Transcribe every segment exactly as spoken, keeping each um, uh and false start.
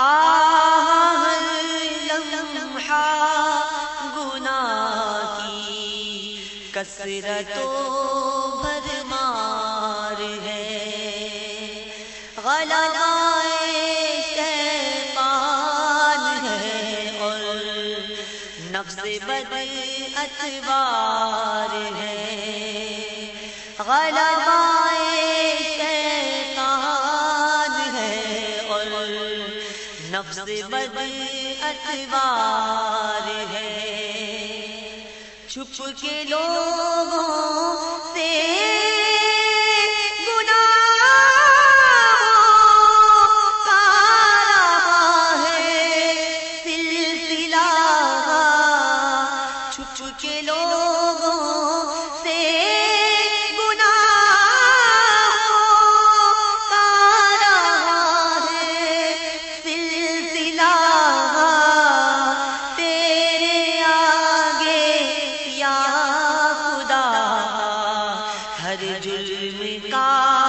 آہ لمحہ گناہ کی کثرت و بھرمار ہے، غلبہ شیطان ہے اور نفس بد اتوار ہے، غلبہ نفس بد اتوار ہے، چھپ کے لوگوں سے گناہ کا رہا ہے سلسلہ، چھپ کے لوگوں سے ہر جرم کا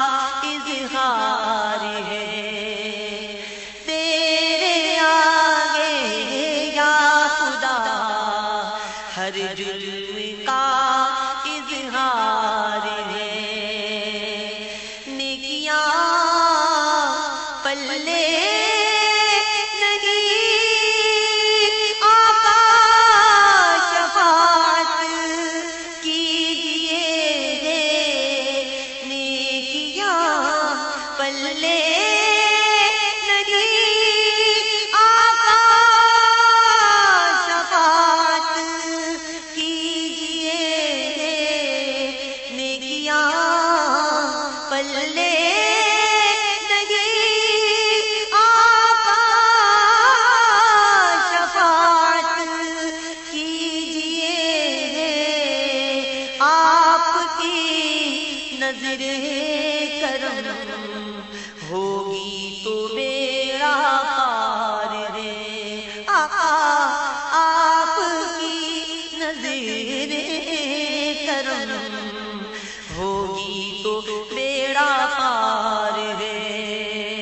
اظہار ہے، تیرے آگے یا خدا ہر جرم کا اظہار ہے، نیکیاں پلے نظر کرم ہوگی تو بیڑا پار ہے، آقا آپ کی نظر کرم ہوگی تو بیڑا پار ہے،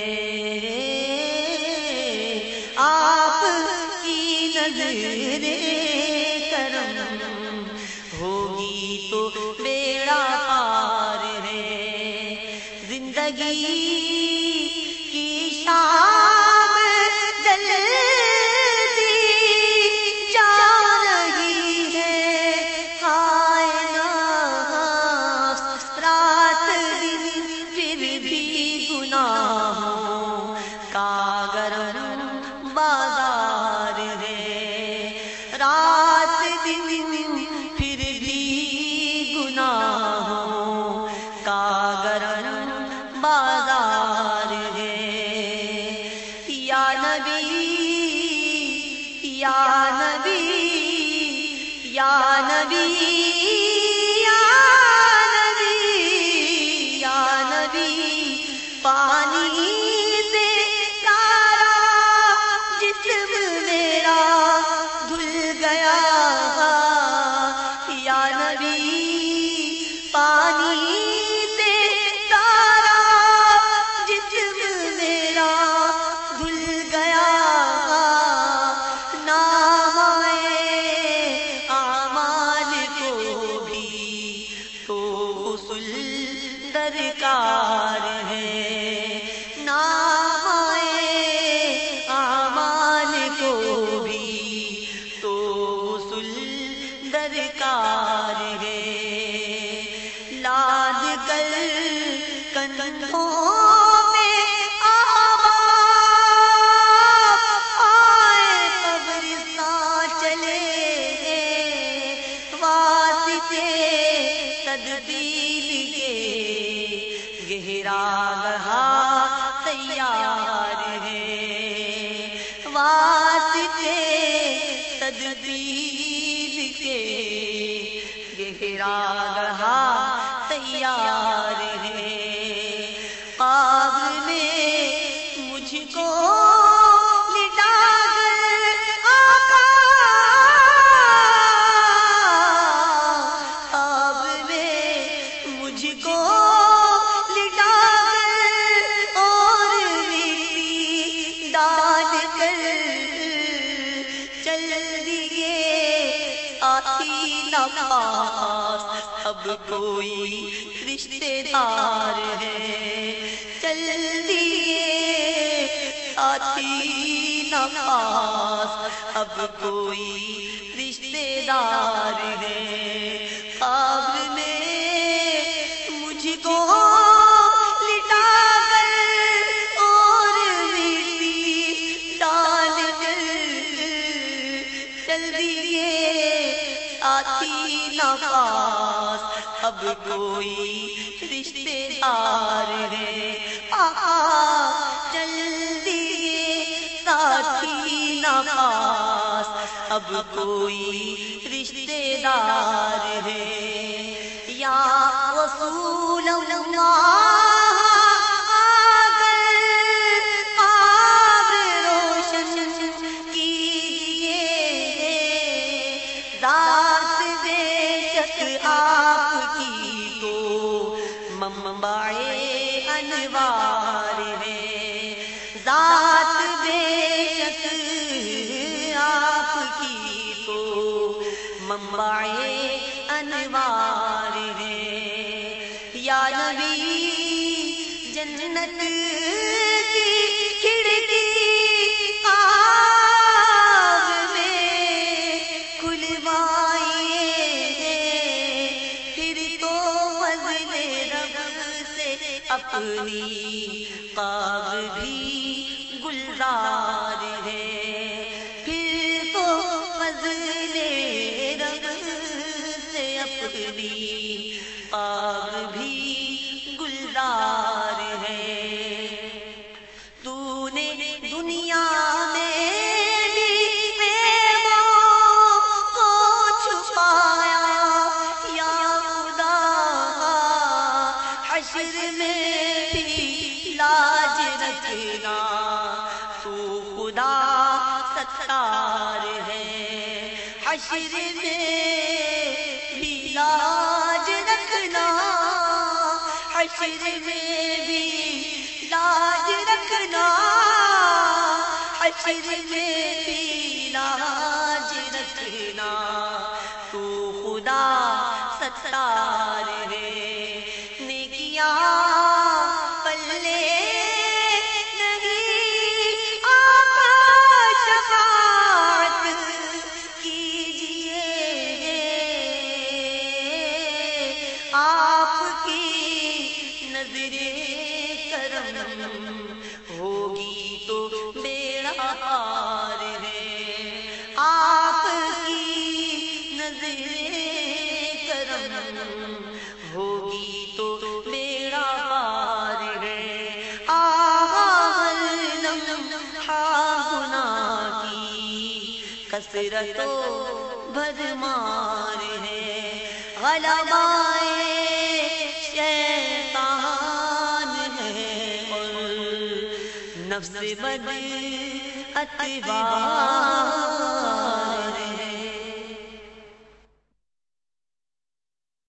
آپ کی نظر کرم ہوگی تو بیڑا پار ہے، زندگی کی شام جلدی جا رہی ہے، ہائے نفس رات دن پھر بھی گناہوں کا گرم بازار ہے، رات دن پھر بھی گناہوں کا گرم بازار ہے، یا نبی یا نبی یا نبی یا نبی یا نبی، پانی سے سارا جسم میرا دھل گیا، یا نبی پانی سے سارا جسم میرا دھل گیا، نامۂ اعمال کو بھی تو غسل درکار ہے، نامۂ اعمال کو بھی تو غسل درکار ہے، لاد کر کندھوں میں آبا آئے قبرستان چلے، واسطے تدبیر کے گہرا گہا تیار ہے، واسطے تدبیر کے گہرا گہا تیار ہے، قبر میں مجھ کو لٹا کر آقا، قبر میں مجھ کو لٹا کر اور مٹی ڈال نہ پاس اب کوئی رشتے دار ہے، چل دیے ساتھی نہ پاس اب کوئی رشتے دار ہے، قبر میں مجھ کو لٹا کر اور مٹی ڈال کر چل دیے ساتھی نہ پاس اب کوئی رشتے دار ہے، آقا چل دیے ساتھی نہ پاس اب کوئی رشتے دار ہے، یا رسول اللہ منبع انوار ہے، ذات بے شک آپ کی تو منبع انوار ہے، یا نبی جنت کی کھڑکی آگ میں کھلوائیے، پھر تو فضل رب سے اپنی قبر بھی گلزار ہے، پھر تو فضل رب سے اپنی قبر بھی گلزار ہے، تو نے دنیا میں بھی عیبوں کو چھپایا، یا خدا حشر میں بھی لاج رکھنا، تو خدا ستار ہے، حشر میں بھی لاج رکھنا، حشر میں بھی لاج رکھنا، حشر میں بھی لاج رکھنا، تو خدا ستار ہے، نیکیاں پلے نہیں آقا شفاعت کیجیے، آپ کی نظر کرم ہوگی تو بیڑا پار ہے، آپ کی نظر کرم ہوگی تو بیڑا پار ہے، آہا لمحہ گناہ کی کثرت و بھرمار ہے، غلبائے شیطان ہے اور نفس بد اتباع